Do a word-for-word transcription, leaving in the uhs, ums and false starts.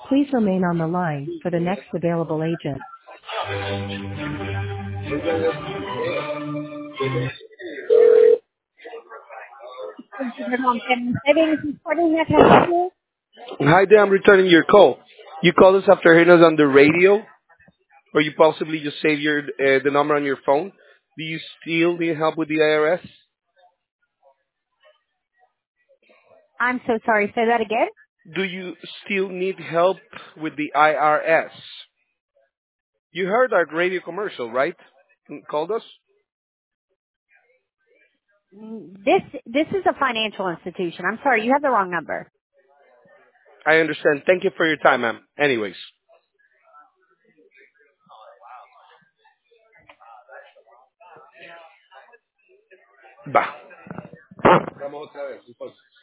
Please remain on the line for the next available agent. Thank you for calling Family Savings and Sporting. How can I help you? Hi there, I'm returning your call. You called us after hearing us on the radio, or you possibly just saved your uh, the number on your phone. Do you still need help with the I R S? I'm so sorry. Say that again. Do you still need help with the I R S? You heard our radio commercial, right? And called us? Mm, This this is a financial institution. I'm sorry. You have the wrong number. I understand. Thank you for your time, ma'am. Anyways. Bah. Vamos otra vez.